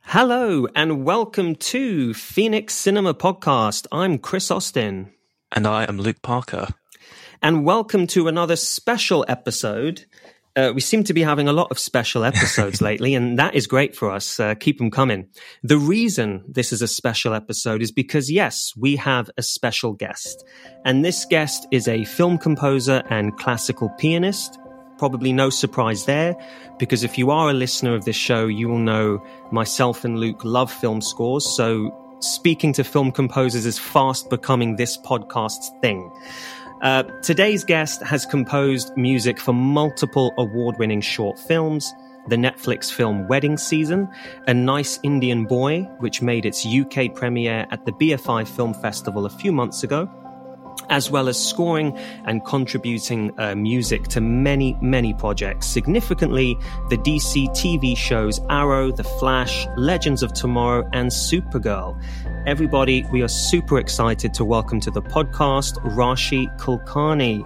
Hello and welcome to Phoenix Cinema Podcast. I'm Chris Austin. And I am Luke Parker. And welcome to another special episode. We seem to be having a lot of special episodes lately, and that is great for us. Keep them coming. The reason this is a special episode is because, yes, we have a special guest. And this guest is a film composer and classical pianist. Probably no surprise there, because if you are a listener of this show, you will know myself and Luke love film scores. So speaking to film composers is fast becoming this podcast's thing. Today's guest has composed music for multiple award-winning short films, the Netflix film Wedding Season, A Nice Indian Boy, which made its UK premiere at the BFI Film Festival a few months ago, as well as scoring and contributing music to many, many projects. Significantly, the DC TV shows Arrow, The Flash, Legends of Tomorrow, and Supergirl. Everybody, we are super excited to welcome to the podcast Rashi Kulkarni.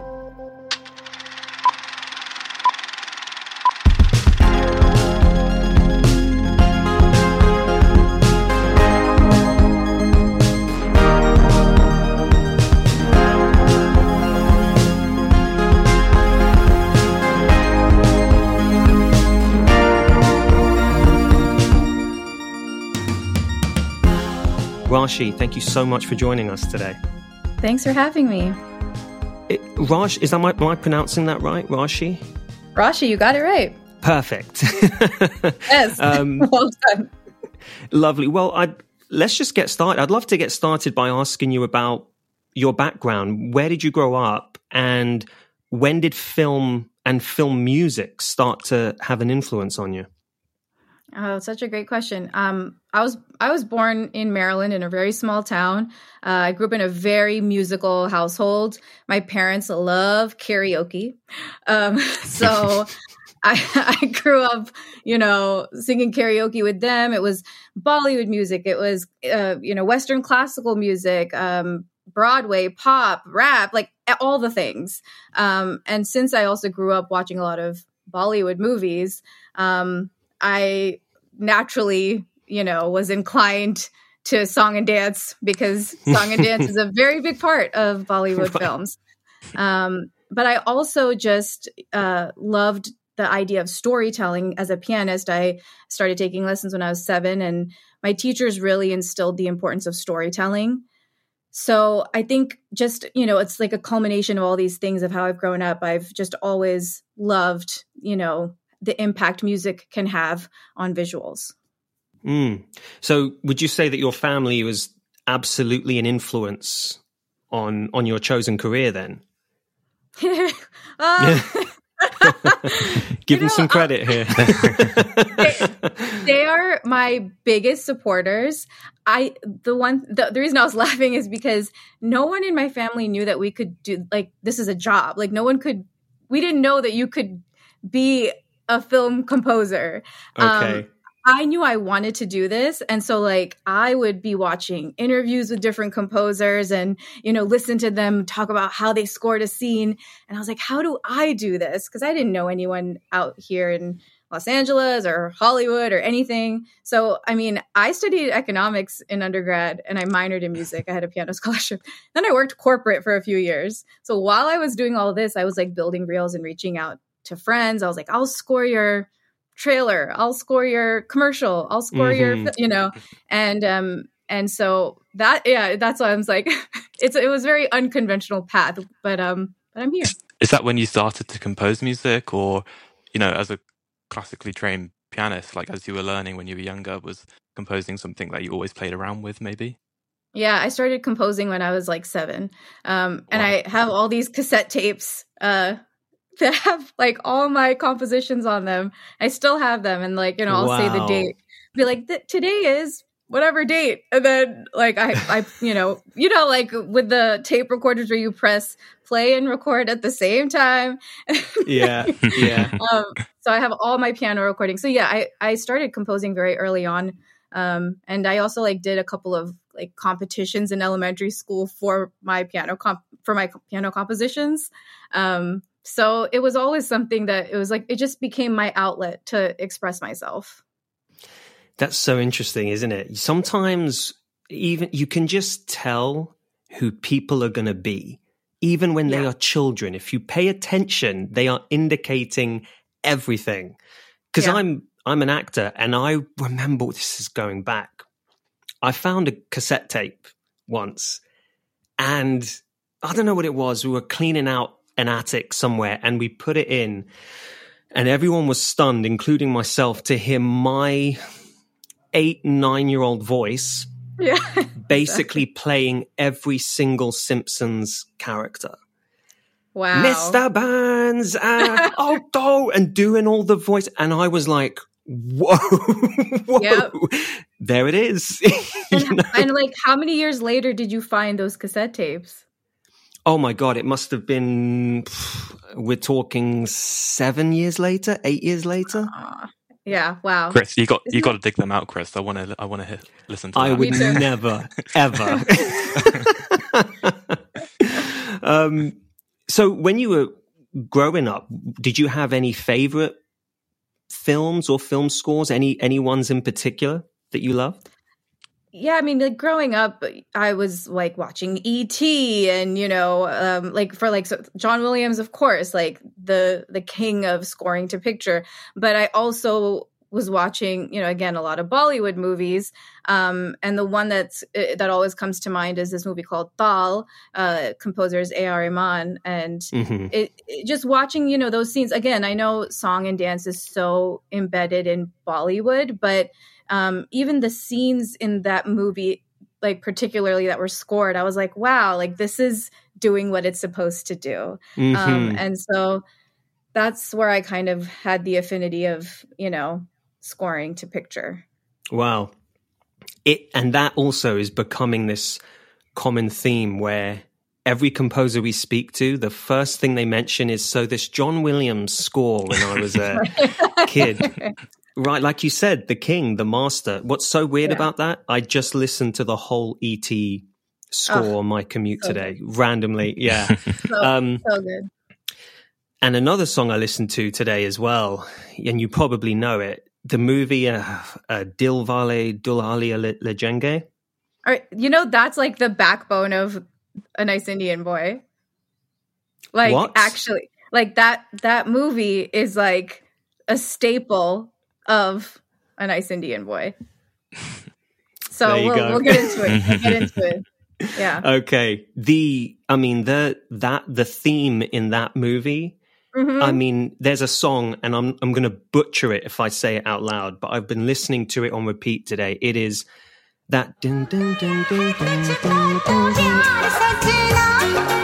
Rashi, thank you so much for joining us today. Thanks for having me. Raj, am I pronouncing that right? Rashi? Rashi, you got it right. Perfect. Yes. Well done. Lovely. Well, let's just get started. I'd love to get started by asking you about your background. Where did you grow up, and when did film and film music start to have an influence on you? Oh, such a great question. I was born in Maryland in a very small town. I grew up in a very musical household. My parents love karaoke. So I grew up, singing karaoke with them. It was Bollywood music. It was, Western classical music, Broadway, pop, rap, like all the things. And since I also grew up watching a lot of Bollywood movies, I naturally, was inclined to song and dance, because song and dance is a very big part of Bollywood films. But I also just loved the idea of storytelling. As a pianist, I started taking lessons when I was 7, and my teachers really instilled the importance of storytelling. So I think just, it's like a culmination of all these things of how I've grown up. I've just always loved, the impact music can have on visuals. So would you say that your family was absolutely an influence on your chosen career then? Give them some credit here. They are my biggest supporters. The reason I was laughing is because no one in my family knew that we could do, like, this is a job. Like, we didn't know that you could be a film composer. Okay. I knew I wanted to do this. And so, like, I would be watching interviews with different composers and, listen to them talk about how they scored a scene. And I was like, how do I do this? Because I didn't know anyone out here in Los Angeles or Hollywood or anything. So, I studied economics in undergrad and I minored in music. I had a piano scholarship. Then I worked corporate for a few years. So while I was doing all this, I was like building reels and reaching out to friends. I was like, I'll score your trailer, I'll score your commercial, I'll score your, and so that's why I was like, it was a very unconventional path, but I'm here. Is that when you started to compose music, or, as a classically trained pianist, like as you were learning when you were younger, was composing something that you always played around with maybe? Yeah, I started composing when I was like 7. And I have all these cassette tapes, that have like all my compositions on them. I still have them, and like, I'll say the date, be like, today is whatever date, and then like I like with the tape recorders where you press play and record at the same time. Yeah. So I have all my piano recordings. So yeah, I started composing very early on, and I also like did a couple of like competitions in elementary school for my piano compositions. So it was always something that it was like, it just became my outlet to express myself. That's so interesting, isn't it? Sometimes even you can just tell who people are going to be, even when they are children. If you pay attention, they are indicating everything. Because I'm an actor, and I remember, this is going back, I found a cassette tape once, and I don't know what it was. We were cleaning out an attic somewhere, and we put it in, and everyone was stunned, including myself, to hear my 8-9-year-old voice basically playing every single Simpsons character. Wow. Mr. Burns, Otto, and doing all the voice. And I was like, whoa, Yep. There it is. And like, how many years later did you find those cassette tapes? Oh my God, it must have been, we're talking 7 years later, 8 years later. Yeah, wow. Chris, you got to dig them out, Chris. I want to listen to that. I would never, ever. So when you were growing up, did you have any favorite films or film scores? Any ones in particular that you loved? Yeah, I mean, like growing up, I was like watching E.T. and, you know, so John Williams, of course, like the king of scoring to picture. But I also was watching, you know, again, a lot of Bollywood movies. And the one that always comes to mind is this movie called Tal, composer is A.R. Rahman. And it just watching, you know, those scenes, again, I know song and dance is so embedded in Bollywood, but even the scenes in that movie, like particularly that were scored, I was like, wow, like this is doing what it's supposed to do. And so that's where I kind of had the affinity of, you know, scoring to picture. Wow. And that also is becoming this common theme where every composer we speak to, the first thing they mention is, so this John Williams score when I was a kid. Right, like you said, the king, the master. What's so weird about that? I just listened to the whole E.T. score on my commute today, randomly. Yeah. So good. And another song I listened to today as well, and you probably know it, the movie Dilwale Dulhania Le Jayenge. All right, you know, that's like the backbone of A Nice Indian Boy. Like, what? Actually, like that movie is like a staple of A Nice Indian Boy. So we'll get into it. Yeah. Okay. The theme in that movie, I mean, there's a song, and I'm going to butcher it if I say it out loud, but I've been listening to it on repeat today. It is that dun dun dun dun dun dun dun dun.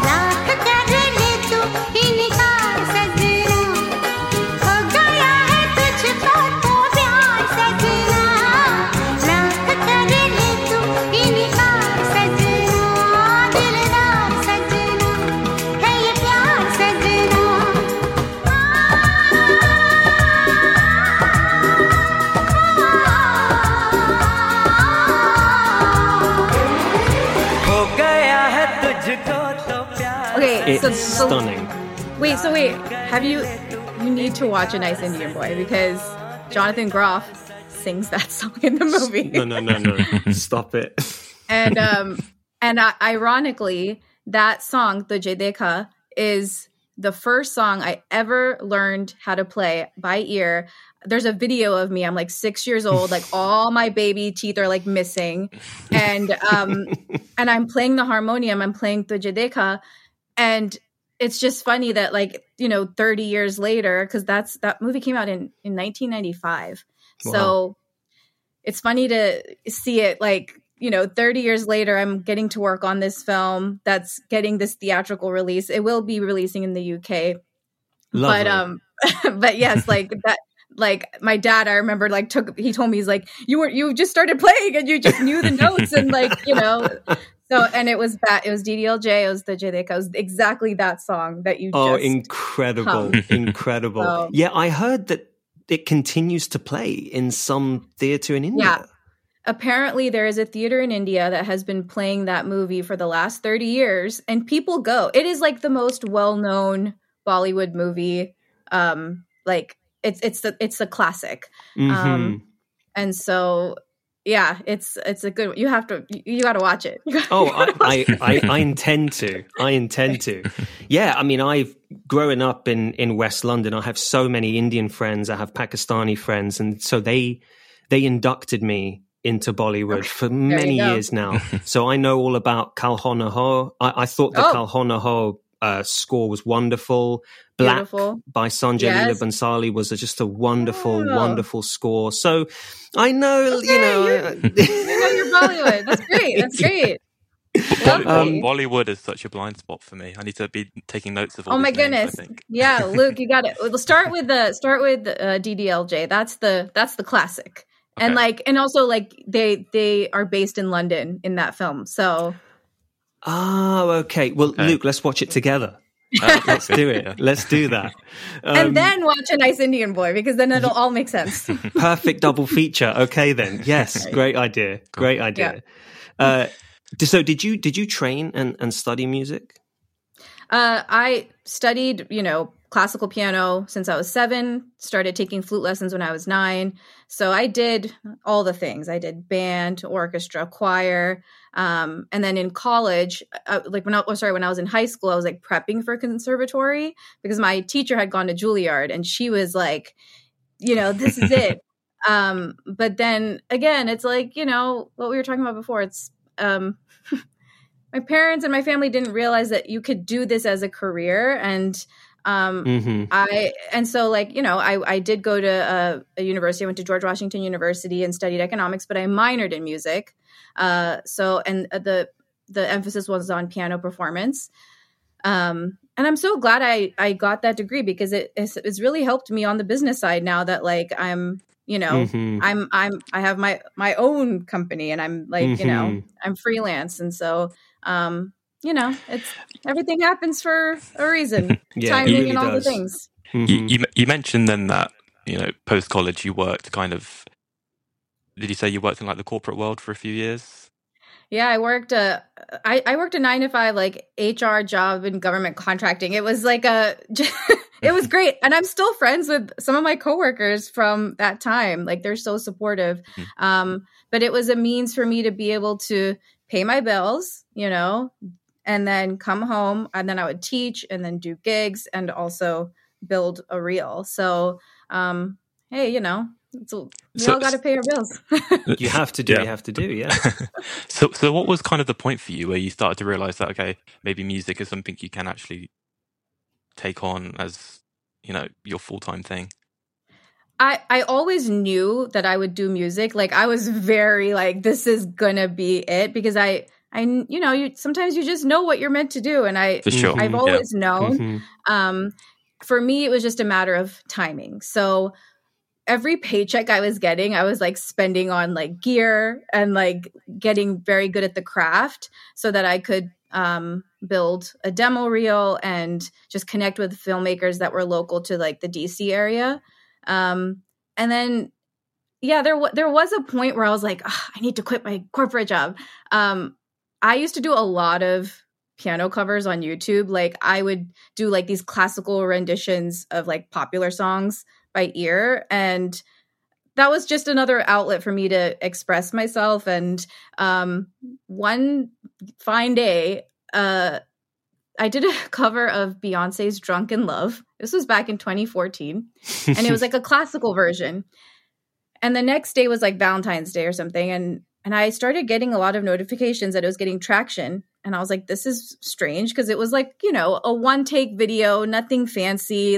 It's stunning. Wait, you need to watch A Nice Indian Boy because Jonathan Groff sings that song in the movie. No. Stop it. And ironically, that song, Tujhe Dekha, is the first song I ever learned how to play by ear. There's a video of me. I'm like 6 years old, like all my baby teeth are like missing. And I'm playing the harmonium. I'm playing Tujhe Dekha. And it's just funny that, like, you know, 30 years later, because that movie came out in 1995. Wow. So it's funny to see it, like, you know, 30 years later, I'm getting to work on this film that's getting this theatrical release. It will be releasing in the UK. Lovely. But yes, like that. Like my dad, I remember, like he told me, he's like, you just started playing and you just knew the notes and, like, you know. So, and it was DDLJ, it was the Tujhe Dekha, it was exactly that song that you just incredible. So, yeah, I heard that it continues to play in some theater in India. Yeah. Apparently there is a theater in India that has been playing that movie for the last 30 years and people go. It is like the most well-known Bollywood movie. Like it's the classic. And so, yeah, it's a good. You got to watch it. Oh, I intend to. Yeah, I mean, I've growing up in West London. I have so many Indian friends. I have Pakistani friends, and so they inducted me into Bollywood for many years now. So I know all about Kal Ho Naa Ho. I thought the Kal Ho Naa Ho score was wonderful. Black by Sanjay Leela Bhansali was just a wonderful score. So I know, you know you're Bollywood. That's great. That's great. Bollywood is such a blind spot for me. I need to be taking notes of all these names, goodness. I think. Yeah, Luke, you got it. We'll start with DDLJ. That's the classic. Okay. And also they are based in London in that film. So okay. Well, okay. Luke, let's watch it together. Let's do it. Yeah. Let's do that. And then watch A Nice Indian Boy, because then it'll all make sense. Perfect double feature. Okay, then. Yes. Great idea. Great idea. Yeah. So did you train and study music? I studied, classical piano since I was 7, started taking flute lessons when I was 9. So I did all the things. I did band, orchestra, choir. And then in college, when I was in high school, I was prepping for conservatory because my teacher had gone to Juilliard and she was like, this is it. But then again, it's what we were talking about before. It's, my parents and my family didn't realize that you could do this as a career. And I did go to a university. I went to George Washington University and studied economics, but I minored in music. The emphasis was on piano performance. And I'm so glad I got that degree because it's really helped me on the business side now that I'm I have my own company and I'm I'm freelance. And so, it's everything happens for a reason. Timing really and all does. The things. You mentioned then that, post college you worked did you say you worked in the corporate world for a few years? Yeah, I worked a 9-to-5 HR job in government contracting. It was it was great. And I'm still friends with some of my coworkers from that time. They're so supportive. But it was a means for me to be able to pay my bills, and then come home, and then I would teach and then do gigs and also build a reel. So, hey, we all got to pay our bills. You have to do. Yeah. You have to do. Yeah. So what was kind of the point for you where you started to realize that, okay, maybe music is something you can actually take on as, your full-time thing? I always knew that I would do music. I was very this is gonna be it, because I sometimes you just know what you're meant to do, and for sure. I've always known. For me, it was just a matter of timing. So every paycheck I was getting, I was spending on gear and getting very good at the craft so that I could build a demo reel and just connect with filmmakers that were local to the DC area. And then, there was a point where I was I need to quit my corporate job. I used to do a lot of piano covers on YouTube. I would do these classical renditions of popular songs by ear. And that was just another outlet for me to express myself. And one fine day, I did a cover of Beyonce's Drunk in Love. This was back in 2014. And it was a classical version. And the next day was Valentine's Day or something. And I started getting a lot of notifications that it was getting traction. And I was this is strange, because it was a one-take video, nothing fancy,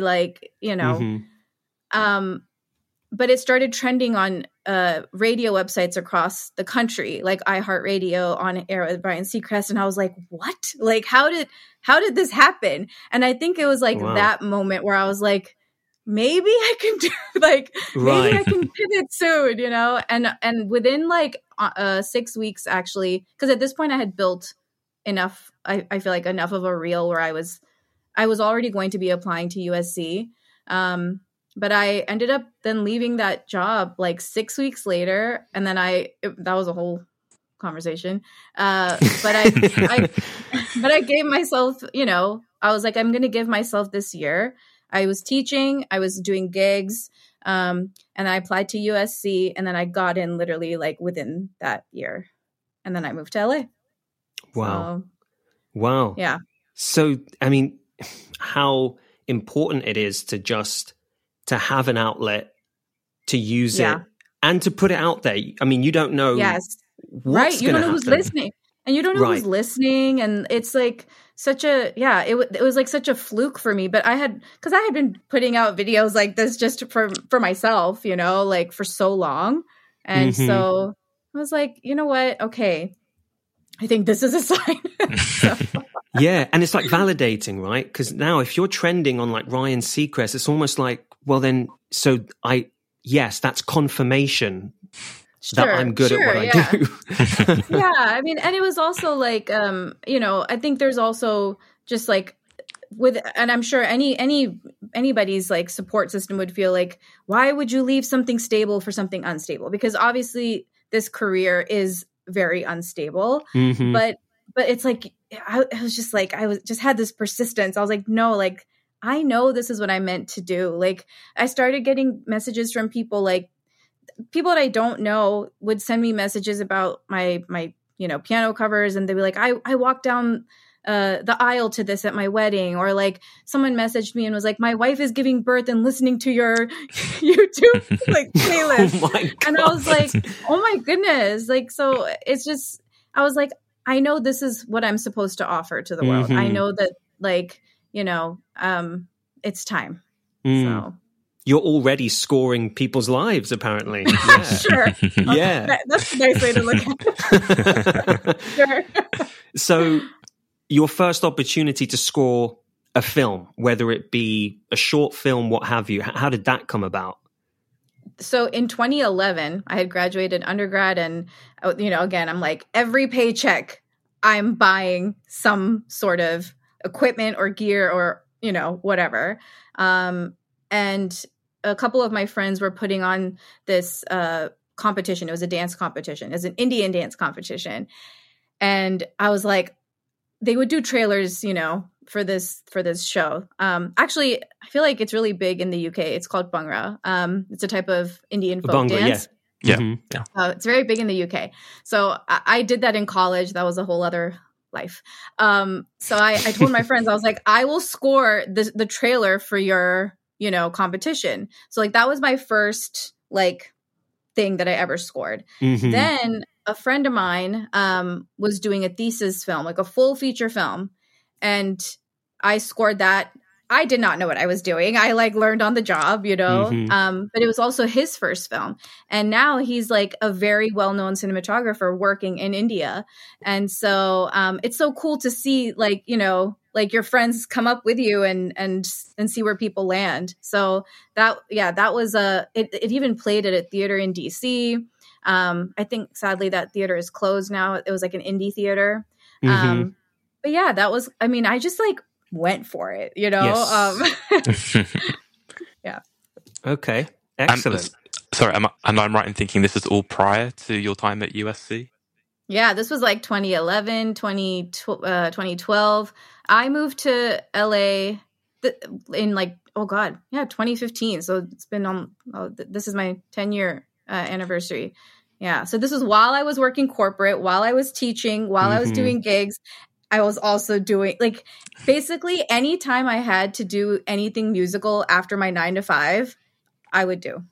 but it started trending on radio websites across the country, iHeartRadio, On Air with Ryan Seacrest. And I was what? How did this happen? And I think it was wow. That moment where I was maybe I can do maybe I can pivot soon, and within 6 weeks, actually, because at this point I had built enough, I feel enough of a reel where I was already going to be applying to USC. But I ended up then leaving that job 6 weeks later. And then that was a whole conversation. But I gave myself, I was I'm going to give myself this year. I was teaching, I was doing gigs. And I applied to USC, and then I got in literally like within that year. And then I moved to LA. Wow. So, Wow. yeah. So, I mean, how important it is to have an outlet, to use it, and to put it out there. I mean, you don't know what's you don't know happen. who's listening. And you don't know who's listening. And it's like it was like such a fluke for me. But I had been putting out videos like this just for myself, you know, like for so long. And so I was like, you know what? Okay. I think this is a sign. Yeah. And it's like validating, right? Because now if you're trending on like Ryan Seacrest, it's almost like, well, then, that's confirmation that I'm good at what I do. Yeah. I mean, and it was also like, you know, I think there's also just like and I'm sure anybody's like support system would feel like, why would you leave something stable for something unstable? Because obviously this career is very unstable, but it's like, I was just like, I just had this persistence. I was like, no, like, I know this is what I meant to do. Like, I started getting messages from people, like people that I don't know would send me messages about my, you know, piano covers. And they'd be like, I walked down the aisle to this at my wedding. Or like someone messaged me and was like, my wife is giving birth and listening to your YouTube like playlist. Oh my God. And I was like, oh my goodness. Like, so it's just, I was like, I know this is what I'm supposed to offer to the world. I know that, like, you know, it's time. So you're already scoring people's lives, apparently. Yeah. Sure. Yeah. That's a nice way to look at it. Sure. So your first opportunity to score a film, whether it be a short film, what have you, how did that come about? So in 2011, I had graduated undergrad, and, you know, again, I'm like, every paycheck I'm buying some sort of equipment or gear or, you know, whatever. And a couple of my friends were putting on this competition. It was a dance competition. It was an Indian dance competition. And I was like, they would do trailers, you know, for this show. Actually, I feel like it's really big in the UK. It's called Bhangra. It's a type of Indian folk dance. Yeah. It's very big in the UK. So I did that in college. That was a whole other life. So I told my friends, I was like, I will score the trailer for your, you know, competition. So like that was my first like thing that I ever scored. Then a friend of mine was doing a thesis film, like a full feature film. And I scored that. I did not know what I was doing. I like learned on the job, you know, but it was also his first film. And now he's like a very well-known cinematographer working in India. And so it's so cool to see, like, you know, like your friends come up with you and see where people land. So that was it even played at a theater in DC. I think sadly that theater is closed now. It was like an indie theater. But yeah, that was, I mean, I just like went for it, you know? Yes. Yeah. Okay. Excellent. Sorry, am I right in thinking this is all prior to your time at USC? Yeah, this was like 2011, 2012. I moved to LA in like, 2015. So it's been this is my 10-year anniversary. Yeah. So this was while I was working corporate, while I was teaching, while I was doing gigs. I was also doing, like, basically anytime I had to do anything musical after my 9 to 5, I would do.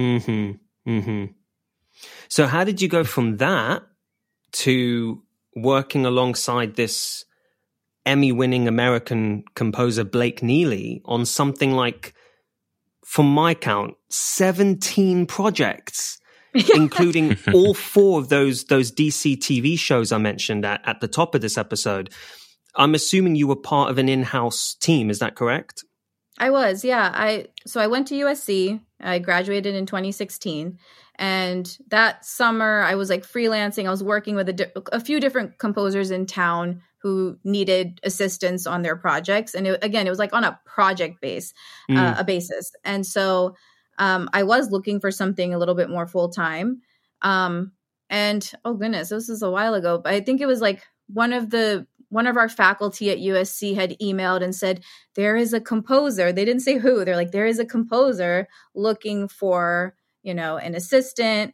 So how did you go from that to working alongside this Emmy-winning American composer Blake Neely on something like, from my count, 17 projects, including all 4 of those DC TV shows I mentioned at the top of this episode? I'm assuming you were part of an in-house team. Is that correct? I was, yeah. So I went to USC. I graduated in 2016. And that summer, I was like freelancing. I was working with a few different composers in town who needed assistance on their projects. And it was like on a project basis. And so I was looking for something a little bit more full-time. And oh goodness, this is a while ago, but I think it was like one of the one of our faculty at USC had emailed and said, there is a composer. They didn't say who. They're like, there is a composer looking for, an assistant,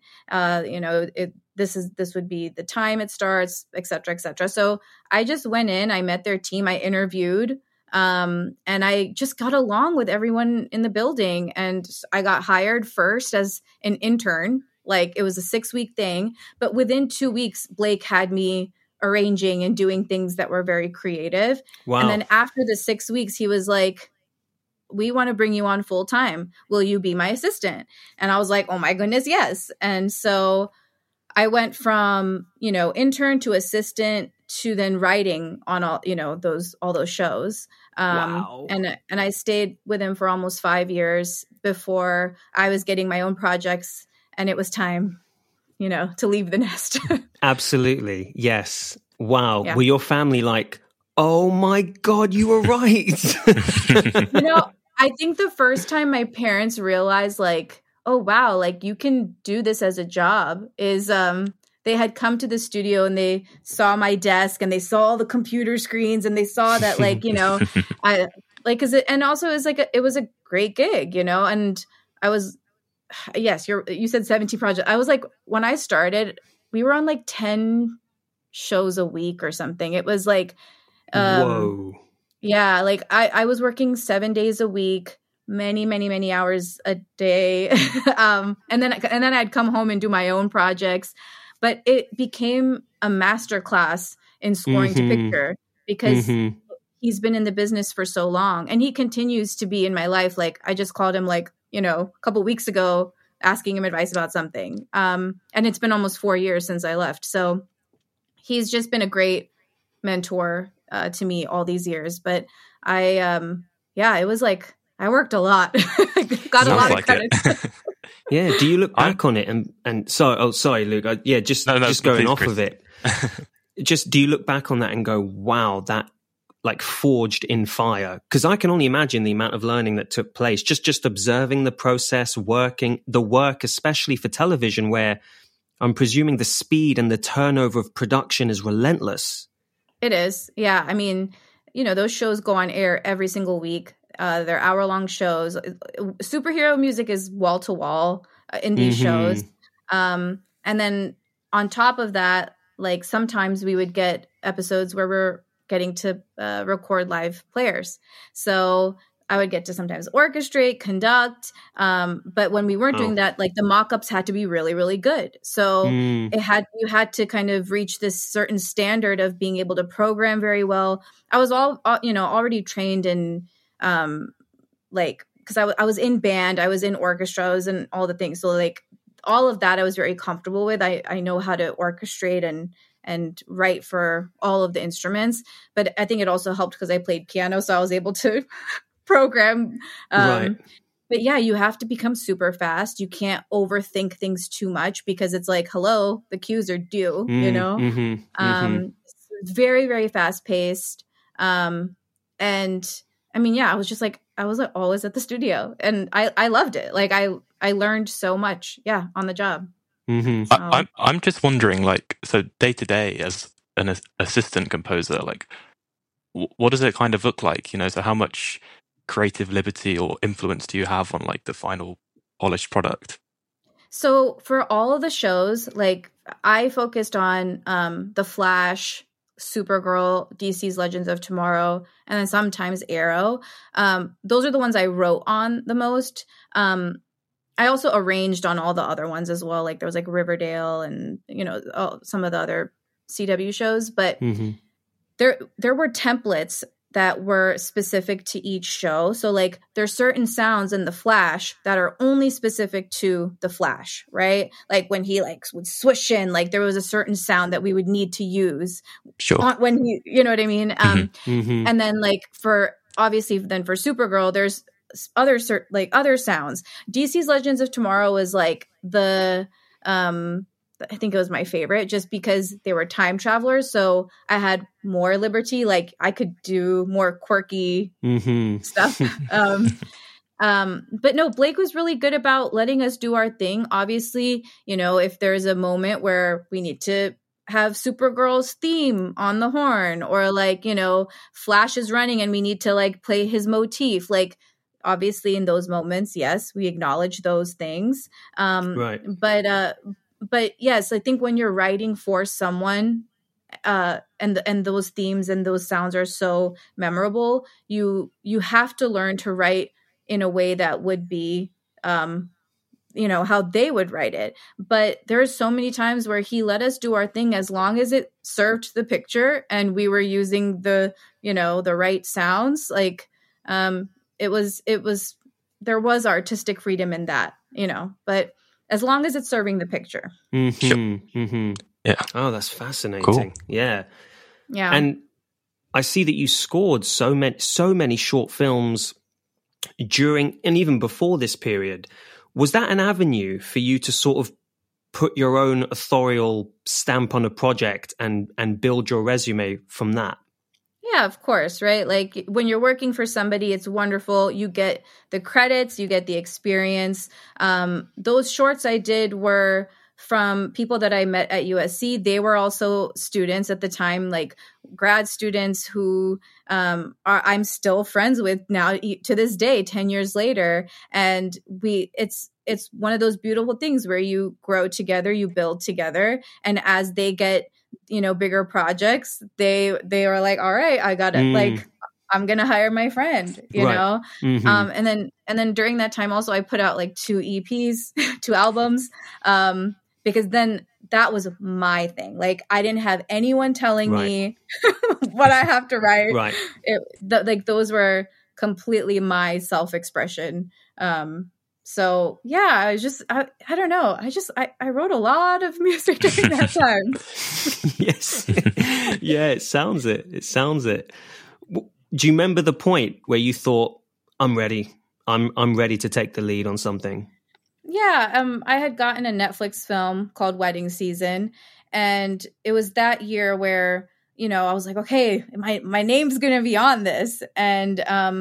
this would be the time it starts, et cetera, et cetera. So I just went in, I met their team, I interviewed, and I just got along with everyone in the building. And I got hired first as an intern. Like, it was a 6-week thing, but within 2 weeks, Blake had me arranging and doing things that were very creative. Wow. And then after the 6 weeks, he was like, we want to bring you on full time. Will you be my assistant? And I was like, oh my goodness, yes. And so I went from, intern to assistant to then writing on all those shows. Wow. And I stayed with him for almost 5 years before I was getting my own projects, and it was time, to leave the nest. Absolutely. Yes. Wow. Yeah. Were your family like, oh my God, you were right? I think the first time my parents realized, like, oh, wow, like, you can do this as a job is they had come to the studio and they saw my desk and they saw all the computer screens and they saw that, like, I like, and also it was a great gig, and I was, yes, you said 70 projects. I was like, when I started, we were on like 10 shows a week or something. It was like, whoa. Yeah, like I was working 7 days a week, many, many, many hours a day. And then I'd come home and do my own projects. But it became a masterclass in scoring to picture because he's been in the business for so long, and he continues to be in my life. Like, I just called him a couple weeks ago asking him advice about something. And it's been almost 4 years since I left. So he's just been a great mentor to me all these years. But it was like, I worked a lot. Got a lot of credit. Yeah. Do you look back on it and sorry, Luke. Just going off of it. Just, do you look back on that and go, wow, that like forged in fire? Because I can only imagine the amount of learning that took place, just observing the process, the work, especially for television, where I'm presuming the speed and the turnover of production is relentless. It is. Yeah. I mean, those shows go on air every single week. They're hour-long shows. Superhero music is wall-to-wall in these shows. And then on top of that, like, sometimes we would get episodes where we're getting to record live players. So I would get to sometimes orchestrate, conduct. But when we weren't doing that, like, the mock-ups had to be really, really good. So you had to kind of reach this certain standard of being able to program very well. I was already trained in because I was in band, I was in orchestra, I was in all the things. So like all of that I was very comfortable with. I know how to orchestrate and write for all of the instruments. But I think it also helped because I played piano, so I was able to program. Right. But yeah, you have to become super fast. You can't overthink things too much because it's like, hello, the cues are due, It's very, very fast paced. And I mean, yeah, I was always at the studio, and I loved it. Like, I learned so much, on the job. I'm just wondering, like, so day to day as an assistant composer, like, what does it kind of look like? So how much creative liberty or influence do you have on like the final polished product? So for all of the shows, like, I focused on The Flash, Supergirl, DC's Legends of Tomorrow, and then sometimes Arrow. Those are the ones I wrote on the most. I also arranged on all the other ones as well. Like, there was like Riverdale and, some of the other CW shows. But there were templates that were specific to each show. So like, there's certain sounds in The Flash that are only specific to The Flash, right? Like when he like would swoosh in, like there was a certain sound that we would need to use when he, you know what I mean? And then like for Supergirl, there's other sounds. DC's Legends of Tomorrow was like I think it was my favorite just because they were time travelers. So I had more liberty. Like, I could do more quirky stuff. But no, Blake was really good about letting us do our thing. Obviously, if there's a moment where we need to have Supergirl's theme on the horn, or like, you know, Flash is running and we need to like play his motif. Like, obviously in those moments, yes, we acknowledge those things. Right. But yes, I think when you're writing for someone, and those themes and those sounds are so memorable, you have to learn to write in a way that would be, you know, how they would write it. But there's so many times where he let us do our thing as long as it served the picture and we were using the, you know, the right sounds. Like, it was there was artistic freedom in that, you know, but as long as it's serving the picture. Yeah. Oh, that's fascinating. Cool. Yeah. And I see that you scored so many short films during and even before this period. Was that an avenue for you to sort of put your own authorial stamp on a project and build your resume from that? Yeah, of course, right? Like when you're working for somebody, it's wonderful. You get the credits, you get the experience. Those shorts I did were from people that I met at USC. They were also students at the time, like grad students who I'm still friends with now to this day, 10 years later. And it's one of those beautiful things where you grow together, you build together. And as they get, you know, bigger projects, they are like, all right, I got it. Like, I'm going to hire my friend, you know? And then during that time also, I put out like 2 EPs, 2 albums, because then that was my thing. Like, I didn't have anyone telling me what I have to write. Right. Like those were completely my self-expression. So yeah, I don't know. I wrote a lot of music during that time. Yes. Yeah, it sounds it. Do you remember the point where you thought, I'm ready. I'm ready to take the lead on something? Yeah, I had gotten a Netflix film called Wedding Season, and it was that year where, you know, I was like, okay, my name's going to be on this. And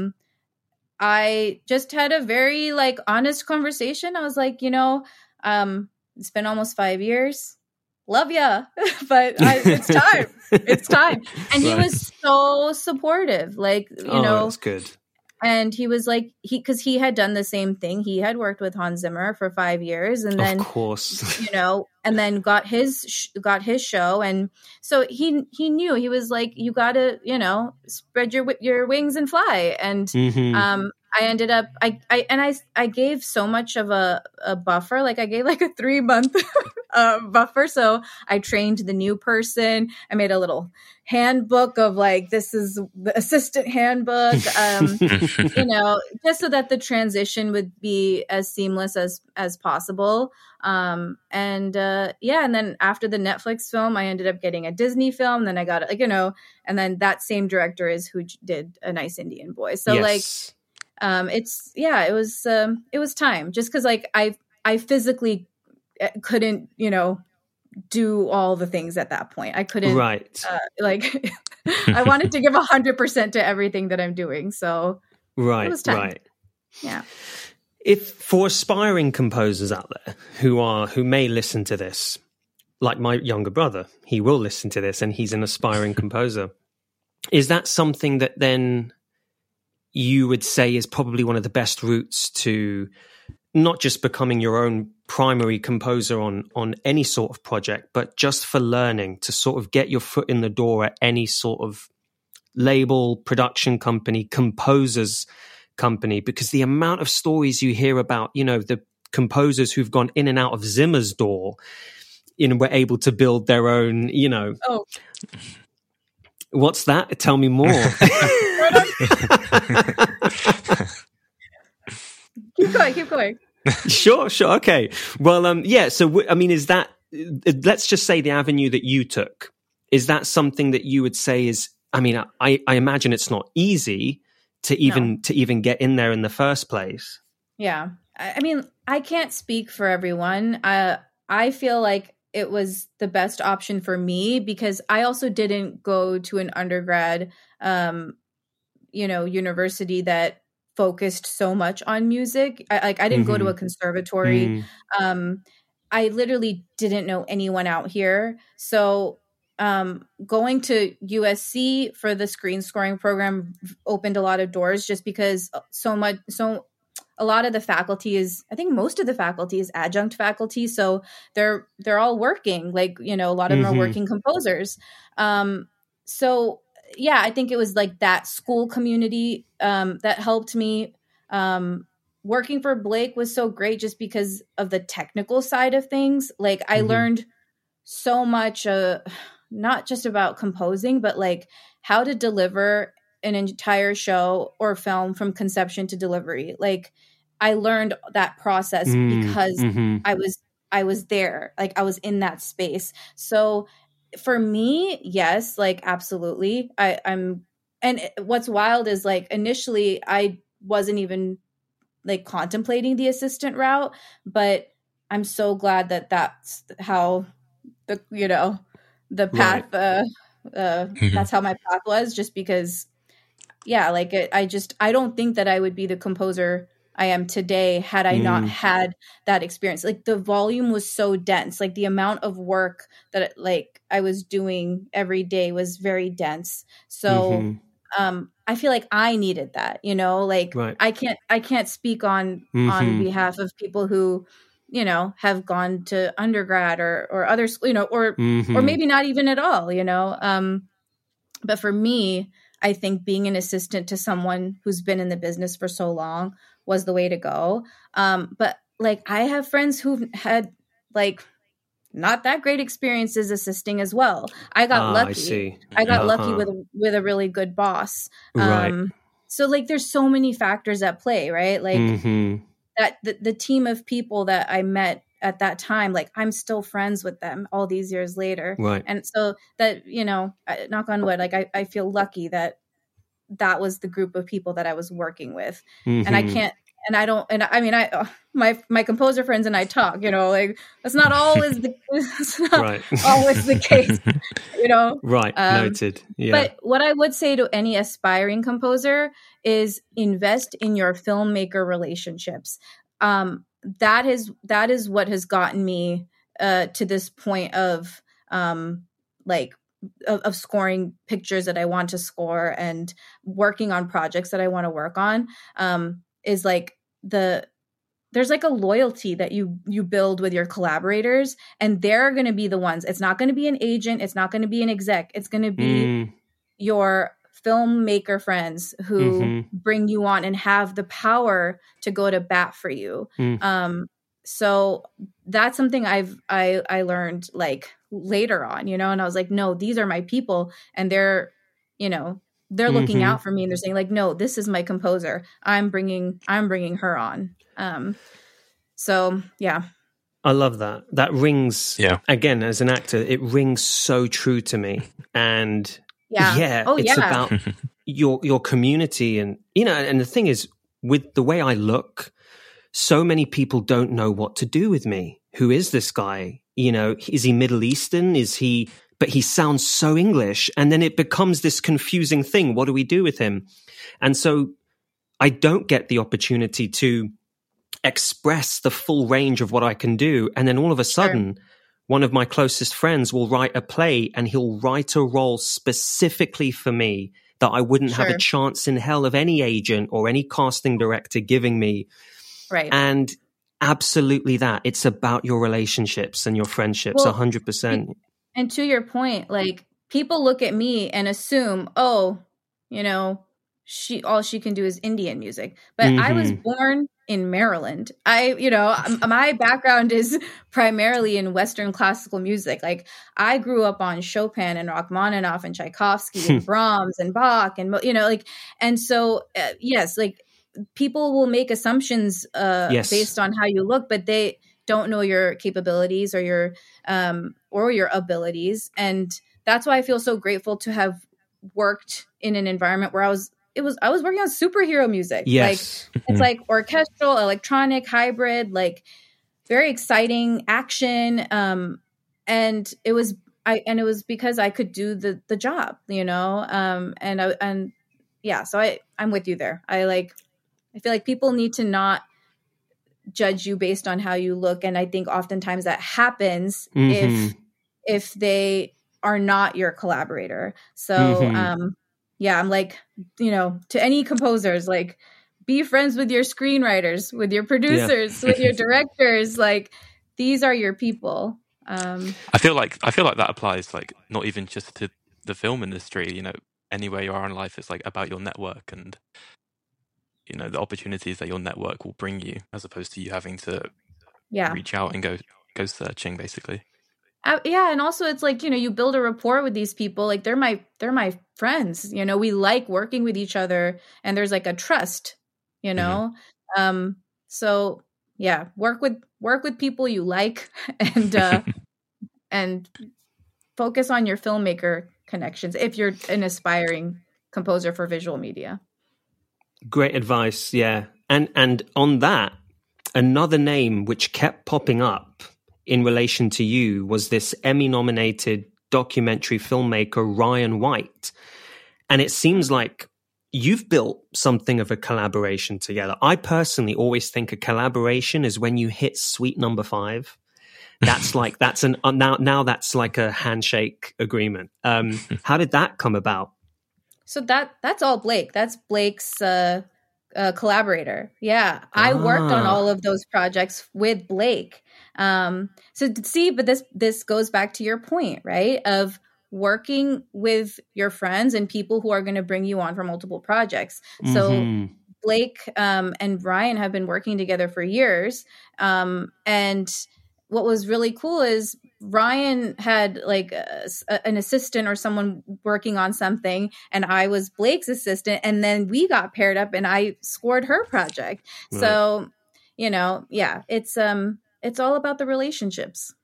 I just had a very like honest conversation. I was like, you know, it's been almost 5 years. Love ya, but it's time. It's time. And he was so supportive. Like, you know, that's good. And he was like, because he had done the same thing. He had worked with Hans Zimmer for 5 years, and then, of course, you know, and then got his show, and so he knew. He was like, you got to, you know, spread your wings and fly. And I ended up, I gave so much of a buffer. Like I gave like a 3-month buffer. So I trained the new person. I made a little handbook of like, this is the assistant handbook, you know, just so that the transition would be as seamless as possible. And then after the Netflix film, I ended up getting a Disney film. Then I got like, you know, and then that same director is who did A Nice Indian Boy. So yes. It was time, just because like I physically couldn't, you know, do all the things at that point. I couldn't, like I wanted to give 100% to everything that I'm doing. So it was time. Right. Yeah. If for aspiring composers out there who may listen to this, like my younger brother, he will listen to this and he's an aspiring composer. Is that something that then you would say is probably one of the best routes to not just becoming your own primary composer on any sort of project, but just for learning to sort of get your foot in the door at any sort of label, production company, composers company? Because the amount of stories you hear about, you know, the composers who've gone in and out of Zimmer's door, you know, were able to build their own, you know. Oh. What's that? Tell me more. Keep going. Sure. Okay. Well, yeah. So, I mean, is that, let's just say the avenue that you took, is that something that you would say is, I mean, I imagine it's not easy to even get in there in the first place. Yeah. I mean, I can't speak for everyone. I feel like it was the best option for me because I also didn't go to an undergrad, you know, university that focused so much on music. I didn't go to a conservatory. I literally didn't know anyone out here. So going to USC for the screen scoring program opened a lot of doors, just because a lot of the faculty is, I think most of the faculty is adjunct faculty. So they're all working, like, a lot of them are working composers. So yeah, I think it was like that school community that helped me. Working for Blake was so great just because of the technical side of things. Like I learned so much, not just about composing, but like how to deliver an entire show or film from conception to delivery. Like I learned that process because I was there, like I was in that space. So for me, yes, like absolutely. And what's wild is like initially I wasn't even like contemplating the assistant route, but I'm so glad that that's how the path, that's how my path was, just because, yeah, like I don't think that I would be the composer I am today had I not had that experience. Like the volume was so dense, like the amount of work that like I was doing every day was very dense. So, I feel like I needed that, like right. I can't speak on behalf of people who, have gone to undergrad or other school, or maybe not even at all, but for me, I think being an assistant to someone who's been in the business for so long was the way to go. But like I have friends who've had like not that great experiences assisting as well. I got lucky. I see. I got lucky with a really good boss. Right. So like there's so many factors at play, right? Like that the team of people that I met at that time, like I'm still friends with them all these years later. Right. And so that, knock on wood, like I feel lucky that was the group of people that I was working with. And I can't, and I don't, and I mean, my composer friends and I talk, like that's not always always the case, Right. Noted. Yeah. But what I would say to any aspiring composer is invest in your filmmaker relationships. That is what has gotten me to this point of of scoring pictures that I want to score and working on projects that I want to work on, is like there's like a loyalty that you build with your collaborators, and they're going to be the ones. It's not going to be an agent. It's not going to be an exec. It's going to be your filmmaker friends who bring you on and have the power to go to bat for you. So that's something I learned like later on, and I was like, no, these are my people, and they're looking out for me, and they're saying like, no, this is my composer. I'm bringing her on. So yeah. I love that. That rings, again, as an actor, it rings so true to me. And it's about your community. And, and the thing is, with the way I look, so many people don't know what to do with me. Who is this guy? Is he Middle Eastern? But he sounds so English. And then it becomes this confusing thing. What do we do with him? And so I don't get the opportunity to express the full range of what I can do. And then all of a sudden, one of my closest friends will write a play, and he'll write a role specifically for me that I wouldn't have a chance in hell of any agent or any casting director giving me. Right. And absolutely that. It's about your relationships and your friendships, 100%. And to your point, like people look at me and assume, all she can do is Indian music. But I was born in Maryland. My background is primarily in Western classical music. Like I grew up on Chopin and Rachmaninoff and Tchaikovsky and Brahms and Bach and and so yes, like people will make assumptions based on how you look, but they don't know your capabilities or your abilities. And that's why I feel so grateful to have worked in an environment where I was working on superhero music. Yes. Like it's like orchestral, electronic, hybrid, like very exciting action. And it was because I could do the job, so I'm with you there. I feel like people need to not judge you based on how you look. And I think oftentimes that happens Mm-hmm. if they are not your collaborator. So Mm-hmm. I'm like, to any composers, like, be friends with your screenwriters, with your producers, with your directors. Like, these are your people. I feel like that applies, like, not even just to the film industry. Anywhere you are in life, it's like about your network and the opportunities that your network will bring you, as opposed to you having to reach out and go searching, basically. And also it's like, you build a rapport with these people. Like, they're my friends. We like working with each other, and there's like a trust. So yeah, work with people you like, and focus on your filmmaker connections if you're an aspiring composer for visual media. Great advice. Yeah. And on that, another name which kept popping up in relation to you was this Emmy-nominated documentary filmmaker, Ryan White. And it seems like you've built something of a collaboration together. I personally always think a collaboration is when you hit sweet number 5. That's like, now that's like a handshake agreement. How did that come about? So that's all Blake. That's Blake's collaborator. Yeah, I worked on all of those projects with Blake. But this goes back to your point, right? Of working with your friends and people who are going to bring you on for multiple projects. So Blake and Ryan have been working together for years. And what was really cool is Ryan had like an assistant or someone working on something, and I was Blake's assistant, and then we got paired up and I scored her project. Right. So, it's all about the relationships.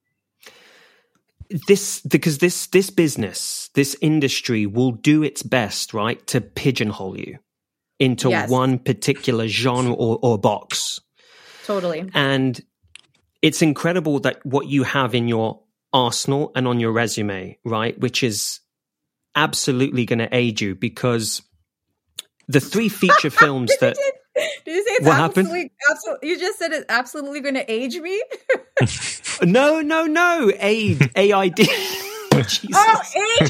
This business, this industry will do its best, right, to pigeonhole you into one particular genre or box. Totally. And it's incredible that what you have in your arsenal and on your resume, right, which is absolutely going to aid you, because the 3 feature films that... Did you say it's what happened? You just said it's absolutely going to age me? No. Aid. A-I-D. Jesus. Oh, age?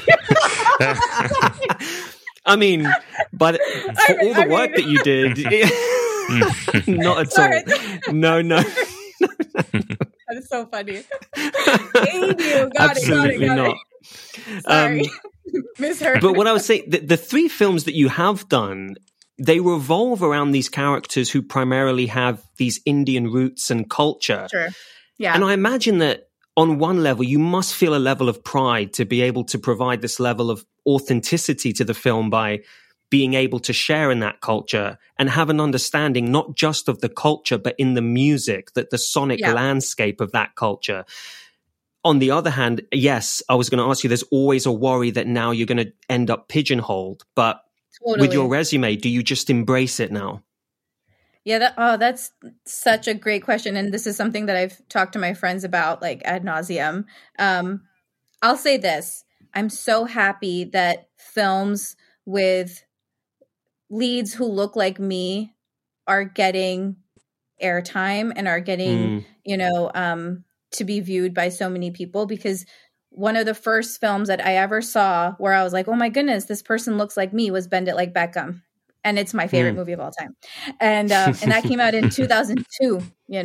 I mean, for all the work that you did, not at all. No. That is so funny. Aid you. Got Absolutely it. Not. Sorry. Misheard. But what I would say, the 3 films that you have done, they revolve around these characters who primarily have these Indian roots and culture. Sure. Yeah. And I imagine that on one level, you must feel a level of pride to be able to provide this level of authenticity to the film by being able to share in that culture and have an understanding not just of the culture, but in the music, that the sonic landscape of that culture. On the other hand, yes, I was going to ask you, there's always a worry that now you're going to end up pigeonholed, but with your resume, do you just embrace it now? Yeah, that's such a great question. And this is something that I've talked to my friends about, like, ad nauseum. I'll say this. I'm so happy that films with leads who look like me are getting airtime and are getting, to be viewed by so many people, because one of the first films that I ever saw where I was like, oh my goodness, this person looks like me, was Bend It Like Beckham. And it's my favorite movie of all time. And that came out in 2002,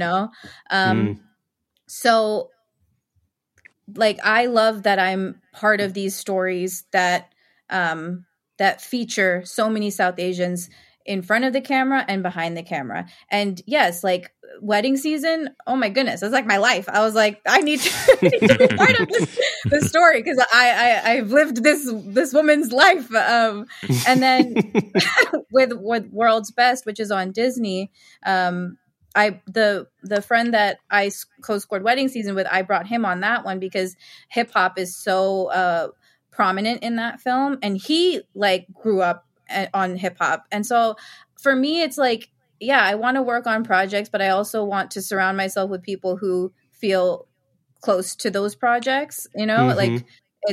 So, like, I love that I'm part of these stories that feature so many South Asians in front of the camera and behind the camera. And yes, like, wedding season, oh my goodness, that's like my life. I was like, I need to be part of this story, because I've lived this woman's life. And then with World's Best, which is on Disney, the friend that I co-scored wedding season with, I brought him on that one because hip hop is so prominent in that film, and he like grew up on hip hop. And so for me, it's like, yeah, I want to work on projects, but I also want to surround myself with people who feel close to those projects, like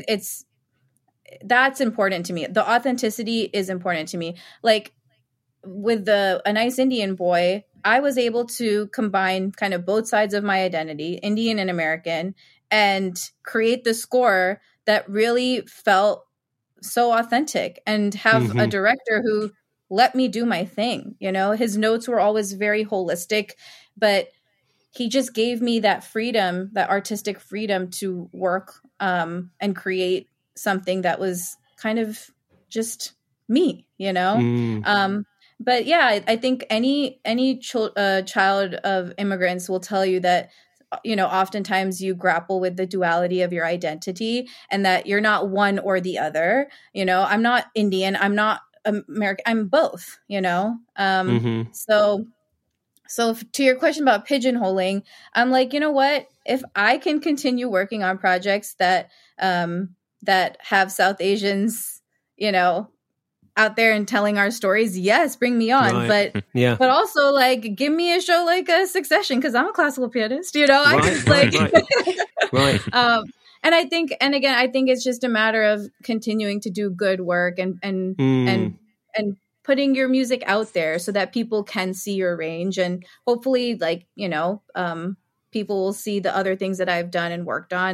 that's important to me. The authenticity is important to me. Like with A Nice Indian Boy, I was able to combine kind of both sides of my identity, Indian and American, and create the score that really felt so authentic, and have a director who let me do my thing. You know, his notes were always very holistic, but he just gave me that freedom, that artistic freedom to work and create something that was kind of just me, you know? But yeah, I think any child of immigrants will tell you that, you know, oftentimes you grapple with the duality of your identity, and that you're not one or the other. You know, I'm not Indian, I'm not American, I'm both, you know? So to your question about pigeonholing, I'm like, you know what? If I can continue working on projects that have South Asians, you know, out there and telling our stories, yes, bring me on. Right. But also, like, give me a show like a Succession, because I'm a classical pianist, you know. Right. And I think, and again, I think it's just a matter of continuing to do good work and putting your music out there so that people can see your range, and hopefully, like, you know, people will see the other things that I've done and worked on,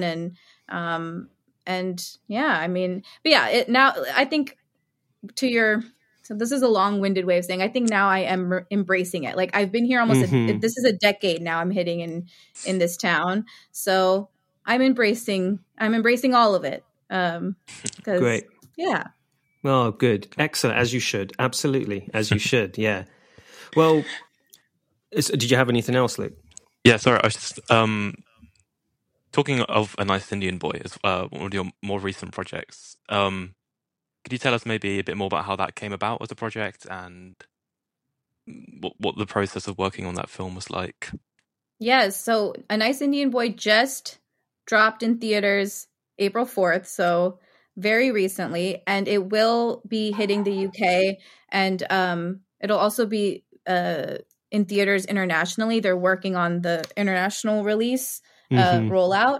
and yeah, I mean, but yeah, now I think so this is a long-winded way of saying, I think now I am embracing it. Like, I've been here almost this is a decade now I'm hitting in this town, so I'm embracing all of it. Great. Yeah. Oh, good. Excellent. As you should. Absolutely. As you should. Yeah. Well, did you have anything else, Luke? Yeah, sorry. I was just talking of A Nice Indian Boy, as one of your more recent projects. Could you tell us maybe a bit more about how that came about as a project, and what the process of working on that film was like? Yes. So A Nice Indian Boy just dropped in theaters April 4th. So very recently, and it will be hitting the UK, and it'll also be in theaters internationally. They're working on the international release rollout.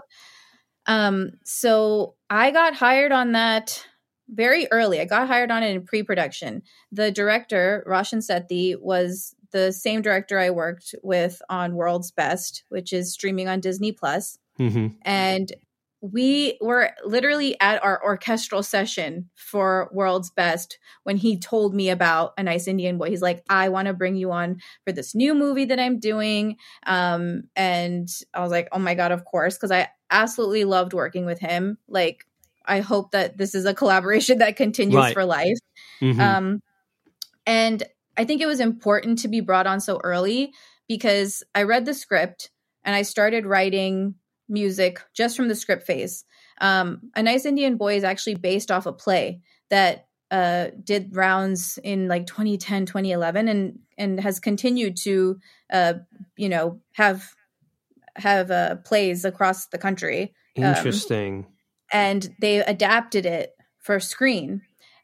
So I got hired on that very early. I got hired on it in pre-production. The director, Roshan Sethi, was the same director I worked with on World's Best, which is streaming on Disney Plus. And we were literally at our orchestral session for World's Best when he told me about A Nice Indian Boy. He's like, I want to bring you on for this new movie that I'm doing. And I was like, oh my God, of course. Because I absolutely loved working with him. Like, I hope that this is a collaboration that continues for life. And I think it was important to be brought on so early, because I read the script and I started writing music just from the script phase. A Nice Indian Boy is actually based off a play that did rounds in like 2010, 2011, and has continued to, you know, have plays across the country. Interesting. And they adapted it for screen.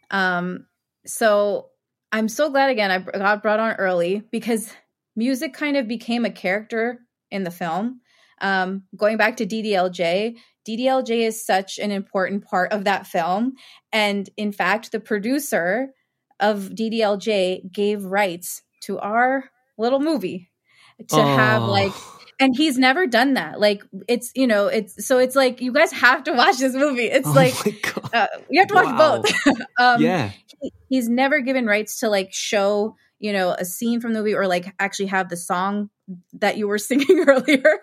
So I'm so glad, again, I got brought on early, because music kind of became a character in the film. Going back to DDLJ is such an important part of that film. And in fact, the producer of DDLJ gave rights to our little movie to have, like, and he's never done that. Like, it's, you know, it's like, you guys have to watch this movie. It's you have to watch both. He's never given rights to, like, show, you know, a scene from the movie, or like actually have the song that you were singing earlier.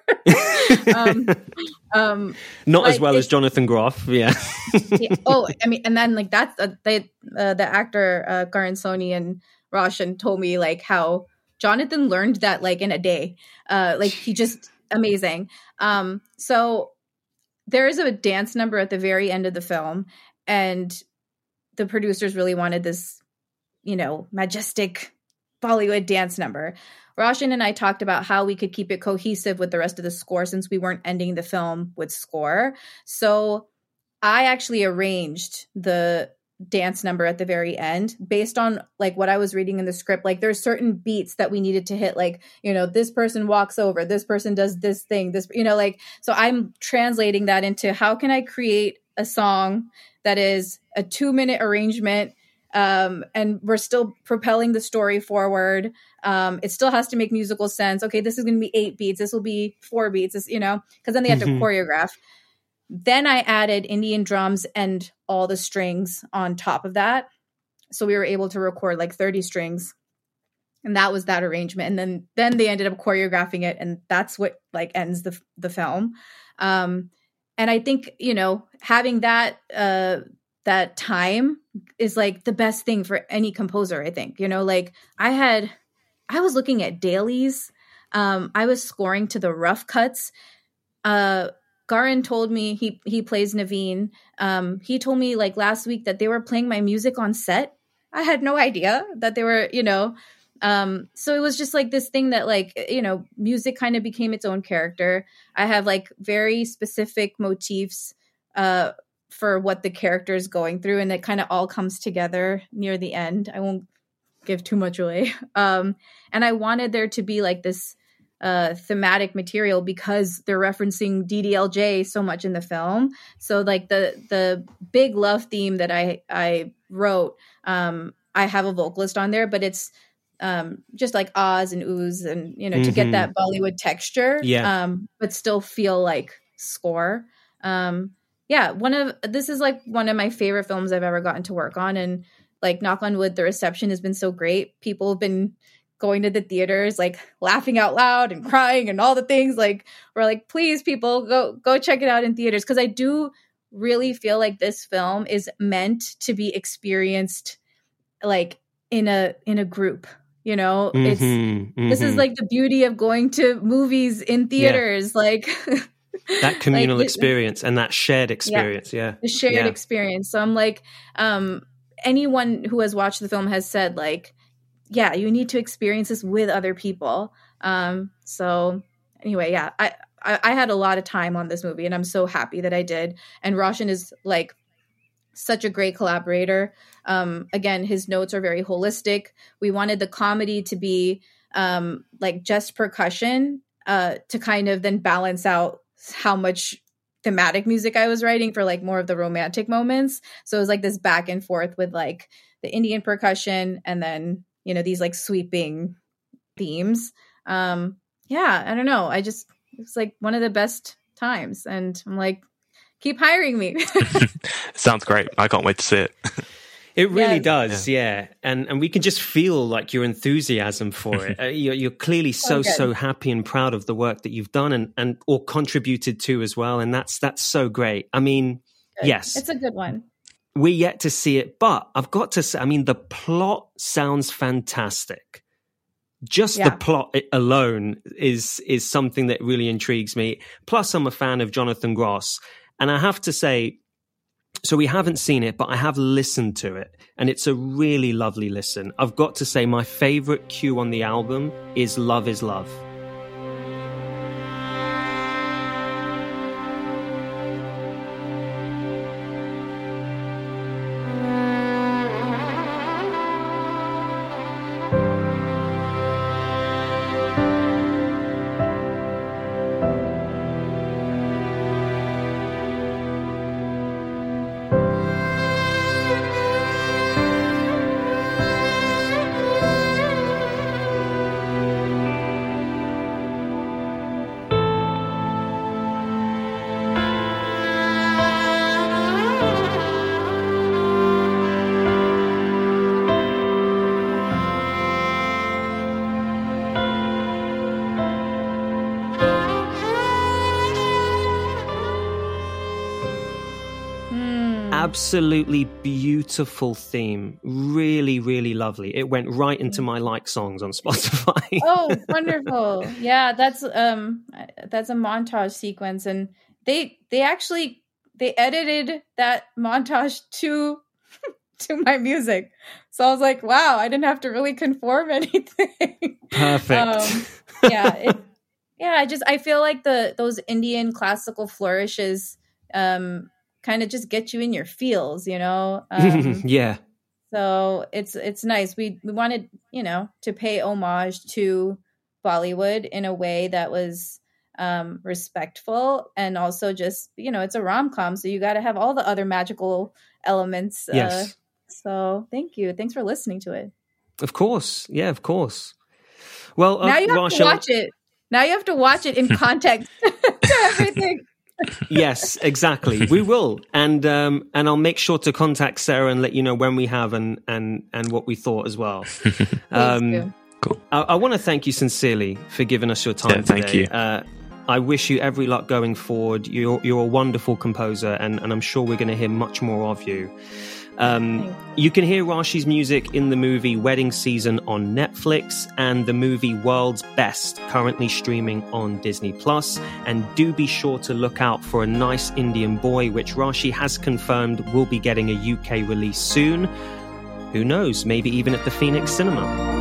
Not as well as Jonathan Groff. Yeah. Oh, I mean, and then, like, that's the actor Karan Soni and Roshan told me, like, how Jonathan learned that, like, in a day. Like, he just amazing. So there is a dance number at the very end of the film, and the producers really wanted this, you know, majestic Bollywood dance number. Roshan and I talked about how we could keep it cohesive with the rest of the score, since we weren't ending the film with score. So I actually arranged the dance number at the very end based on, like, what I was reading in the script. Like, there's certain beats that we needed to hit, like, you know, this person walks over, this person does this thing, this, you know, like, so I'm translating that into how can I create a song that is a 2-minute arrangement and we're still propelling the story forward. It still has to make musical sense. Okay, this is going to be 8 beats. This will be 4 beats. This, because then they have to choreograph. Then I added Indian drums and all the strings on top of that. So we were able to record like 30 strings. And that was that arrangement. And then they ended up choreographing it. And that's what like ends the film. And I think, having that time is like the best thing for any composer, I think. Like I was looking at dailies. I was scoring to the rough cuts. Garin told me, he plays Naveen. He told me like last week that they were playing my music on set. I had no idea that they were, so it was just like this thing that like, music kind of became its own character. I have like very specific motifs for what the character is going through, and it kind of all comes together near the end. I won't give too much away. And I wanted there to be like this thematic material because they're referencing DDLJ so much in the film. So like the big love theme that I wrote, I have a vocalist on there, but it's just like ahs and oohs and, to get that Bollywood texture, but still feel like score. This is like one of my favorite films I've ever gotten to work on. And like, knock on wood, the reception has been so great. People have been going to the theaters, like laughing out loud and crying and all the things. Like, we're like, please people go check it out in theaters. Cause I do really feel like this film is meant to be experienced like in a group, this is like the beauty of going to movies in theaters, like that communal experience and that shared experience. The shared experience. So I'm like, anyone who has watched the film has said like, yeah, you need to experience this with other people. So anyway, I had a lot of time on this movie and I'm so happy that I did. And Roshan is like such a great collaborator. Again, his notes are very holistic. We wanted the comedy to be like just percussion to kind of then balance out how much thematic music I was writing for like more of the romantic moments. So it was like this back and forth with like the Indian percussion and then these like sweeping themes. I don't know. It's like one of the best times. And I'm like, keep hiring me. Sounds great. I can't wait to see it. It really does. Yeah. And we can just feel like your enthusiasm for it. You're clearly so happy and proud of the work that you've done and or contributed to as well. And that's so great. I mean, yes. It's a good one. We're yet to see it, but I've got to say, I mean, the plot sounds fantastic. Just the plot alone is something that really intrigues me. Plus, I'm a fan of Jonathan Gross. And I have to say, so we haven't seen it, but I have listened to it. And it's a really lovely listen. I've got to say, my favorite cue on the album is Love is Love. Absolutely beautiful theme. Really, really lovely. It went right into my like songs on Spotify. Oh, wonderful. Yeah, that's a montage sequence. And they edited that montage to my music. So I was like, wow, I didn't have to really conform anything. Perfect. I feel like those Indian classical flourishes kind of just get you in your feels, yeah. So it's nice. We wanted, to pay homage to Bollywood in a way that was respectful and also just, it's a rom-com, so you got to have all the other magical elements So thank you. Thanks for listening to it. Of course. Yeah, of course. Well, now you have to watch it. Now you have to watch it in context to everything. Yes, exactly. We will, and I'll make sure to contact Sarah and let you know when we have and what we thought as well. Cool. I want to thank you sincerely for giving us your time today. Thank you. I wish you every luck going forward. You're a wonderful composer, and I'm sure we're going to hear much more of you. You can hear Rashi's music in the movie Wedding Season on Netflix and the movie World's Best, currently streaming on Disney+. And do be sure to look out for A Nice Indian Boy, which Rashi has confirmed will be getting a UK release soon. Who knows, maybe even at the Phoenix Cinema.